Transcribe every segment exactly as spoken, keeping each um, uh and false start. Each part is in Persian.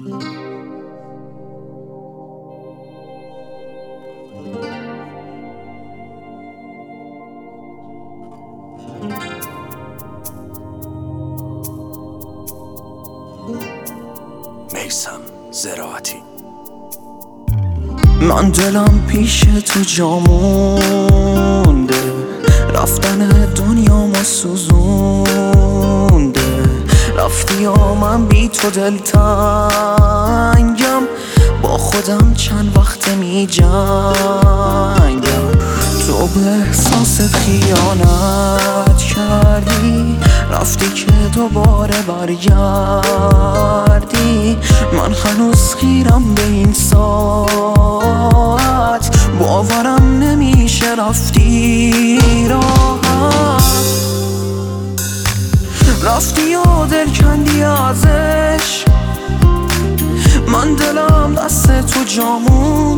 میثم زراعتی. من دلم پیش تو جا مونده، رفتن دنیامو سوزونده. رفتی و من بی تو دلتنگم، با خودم چند وقت می جنگم. تو به احساست خیانت کردی، رفتی که دوباره برگردی. من هنوز خیرم به این ساعت، باورم نمیشه رفتی راحت. رفتی و دل کندی ازش، من دلم دست تو جامون.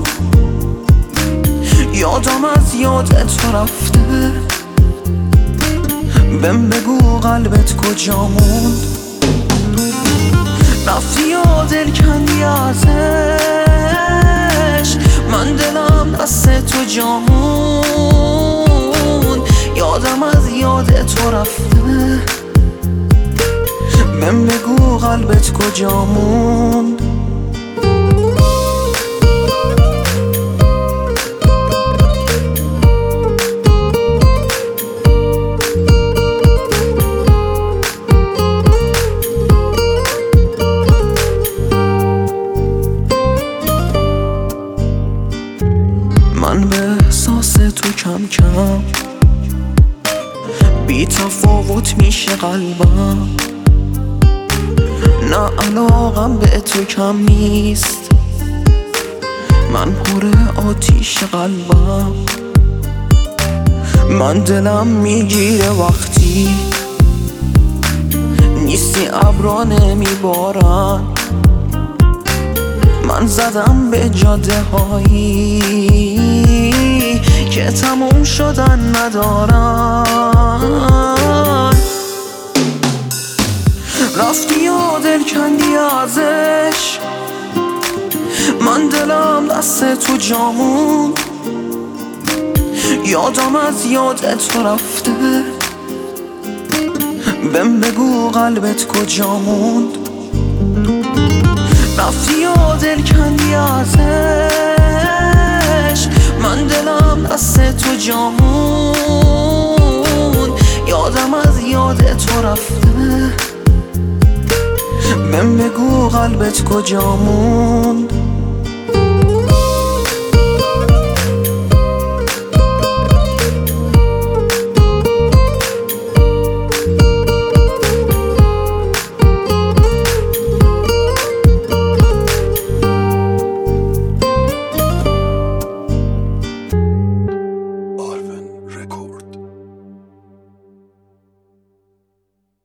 یادم از یادت تو رفته، بهم بگو قلبت کجا موند. رفتی و دل کندی ازش، من دلم دست تو جا موند. یادم از یادت تو رفته، بهم بگو قلبت کجا موند. من به احساس تو کم کم بی تفاوت میشه قلبم. نه علاقم به تو کم نیست، من پر آتیش قلبم. من دلم میگیره وقتی نیستی، ابرا نمیبارن. من زدم به جاده هایی که تموم شدن ندارن. رفتی و دل کندی ازش، من دلم دست تو جامون. یادم از یادت تو رفته، بهم بگو قلبت کجا موند. رفتی و دل کندی ازش، من دلم دست تو جا موند. یادم از یادت تو رفته، بهم بگو قلبت کجا موند.